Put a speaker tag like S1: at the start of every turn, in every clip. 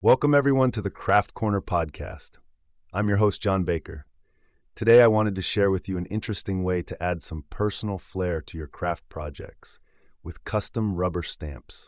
S1: Welcome, everyone, to the Craft Corner podcast. I'm your host, John Baker. Today, I wanted to share with you an interesting way to add some personal flair to your craft projects with custom rubber stamps.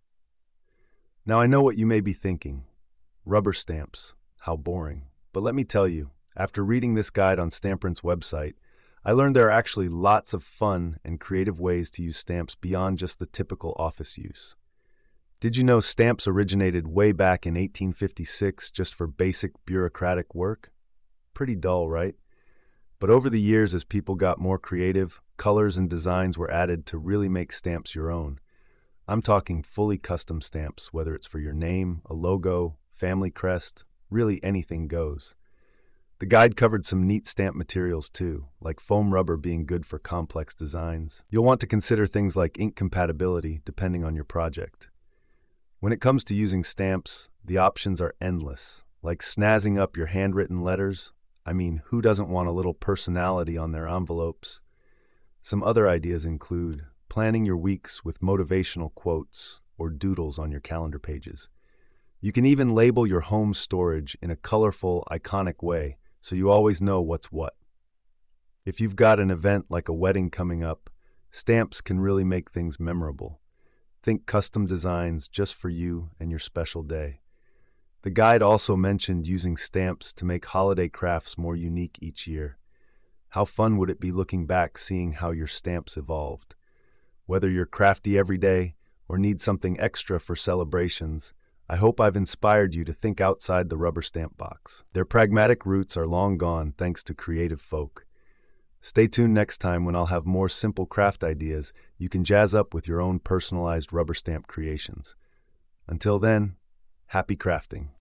S1: Now, I know what you may be thinking. Rubber stamps, how boring. But let me tell you, after reading this guide on Stamprint's website, I learned there are actually lots of fun and creative ways to use stamps beyond just the typical office use. Did you know stamps originated way back in 1856 just for basic bureaucratic work? Pretty dull, right? But over the years, as people got more creative, colors and designs were added to really make stamps your own. I'm talking fully custom stamps, whether it's for your name, a logo, family crest, really anything goes. The guide covered some neat stamp materials too, like foam rubber being good for complex designs. You'll want to consider things like ink compatibility depending on your project. When it comes to using stamps, the options are endless, like snazzing up your handwritten letters. I mean, who doesn't want a little personality on their envelopes? Some other ideas include planning your weeks with motivational quotes or doodles on your calendar pages. You can even label your home storage in a colorful, iconic way so you always know what's what. If you've got an event like a wedding coming up, stamps can really make things memorable. Think custom designs just for you and your special day. The guide also mentioned using stamps to make holiday crafts more unique each year. How fun would it be looking back seeing how your stamps evolved? Whether you're crafty every day or need something extra for celebrations, I hope I've inspired you to think outside the rubber stamp box. Their pragmatic roots are long gone thanks to creative folk. Stay tuned next time when I'll have more simple craft ideas you can jazz up with your own personalized rubber stamp creations. Until then, happy crafting.